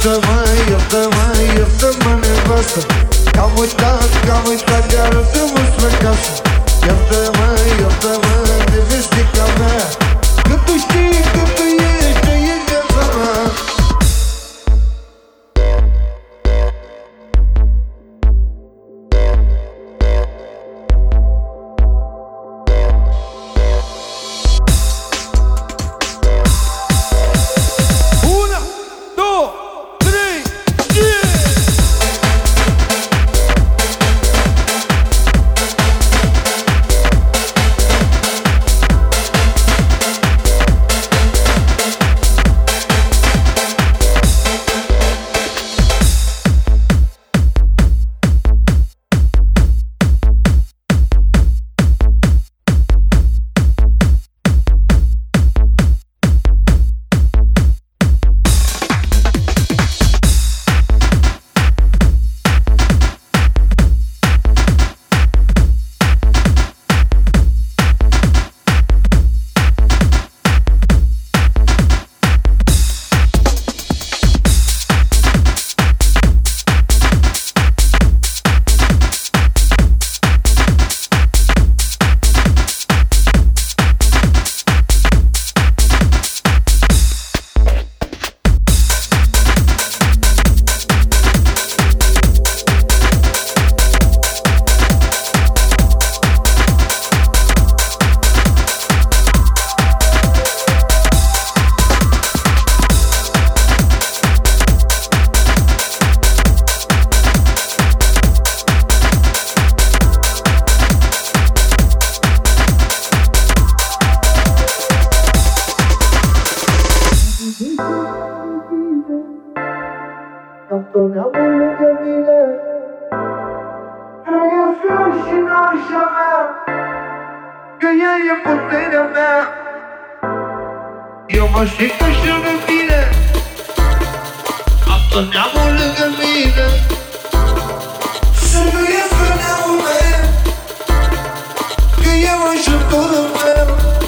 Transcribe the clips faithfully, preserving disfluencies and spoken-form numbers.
Iartă-mă, iartă-mă, iartă-mă, nevastă, că-am uitat, că-am uitat de arătă-mă spre casă. Iartă-mă, iartă-mă, de vestica mea, că tu știi că tu ești, că e viața mea. Întotdeauna lângă mine, că e fiu și nașa mea, că ea e puterea mea. Eu mă știu că și lângă mine, întotdeauna lângă mine, să nu ies pe neamul meu, că eu ajutorul meu.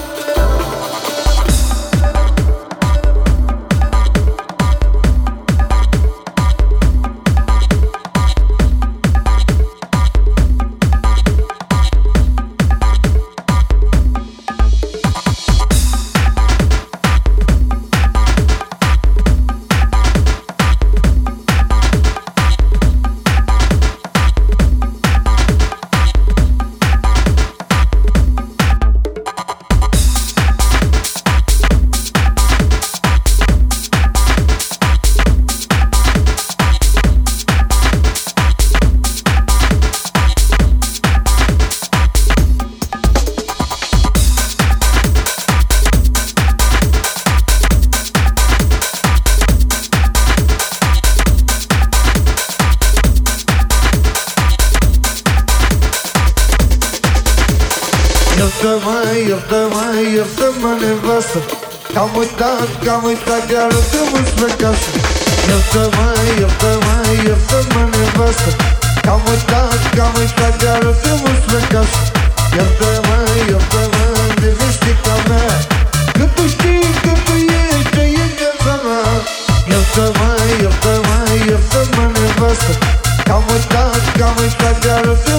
Iartă-mă, iartă-mă, iartă-mă, nevastă, că-am uitat, că-am uitat de arătă-mă spre casă. Iartă-mă, iartă-mă, iartă-mă, nevastă, că-am uitat, că-am uitat de arătă-mă spre casă. Iartă-mă, iartă-mă, de vestica mea, că tu știi că tu ești, că e viața mea. Iartă-mă, iartă-mă, iartă-mă, nevastă, că-am uitat, că-am uitat de arătă-mă